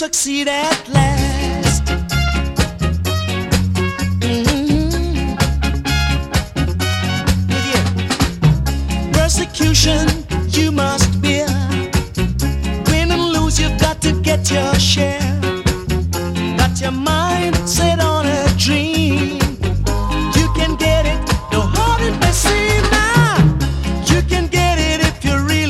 succeed at last. Yeah. Persecution you must bear. Win and lose, you've got to get your share. Got your mind